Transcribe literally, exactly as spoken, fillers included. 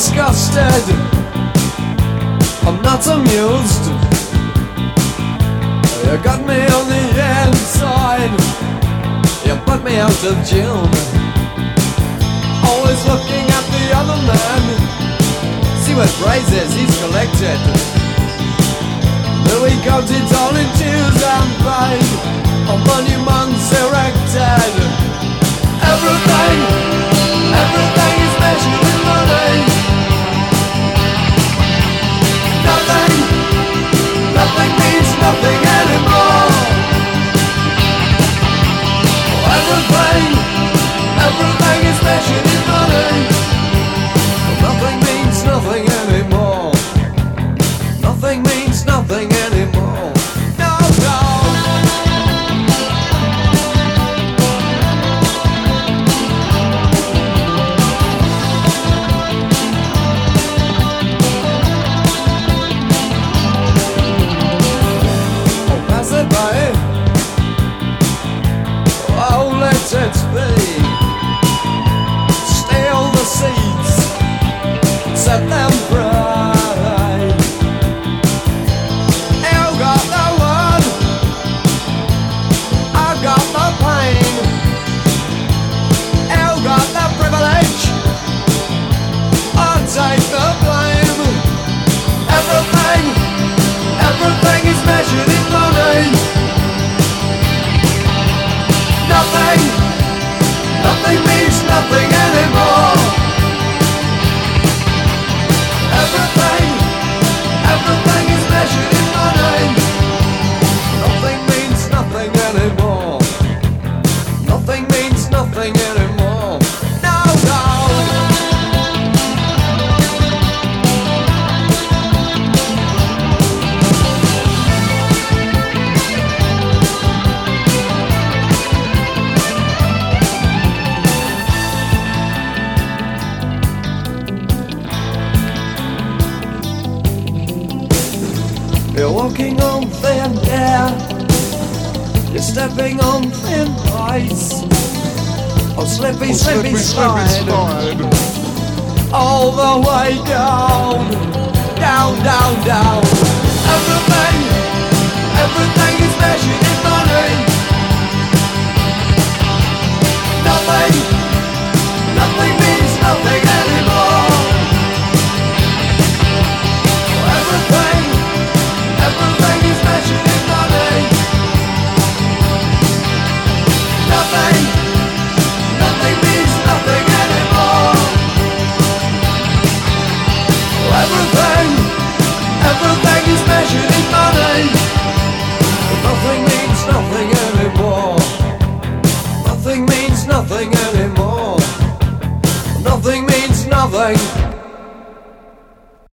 disgusted, I'm not amused. You got me on the inside, you put me out of June. Always looking at the other man, see what prizes he's collected. Louis counted all in twos and five, on monuments erected. Everything, everything is measured in money. Nothing, nothing means nothing anymore. Everything, everything is measured in money. Nothing means nothing anymore. Nothing means nothing anymore. No, no. Oh, pass it by. Oh, let it be. Steal the seeds, set them free. You got the word, I got the pain. You got the privilege, I'll take the blame. Everything, everything is measured in money. Nothing, nothing means nothing anymore. Everything, everything is measured in money. Nothing means nothing anymore. Nothing means nothing anymore. No, no. You're walking on thin air, you're stepping on thin ice. Oh, slippy, Oh, slippy, slippy, slide, slippy slide. all the way down, down, down, down. Everything,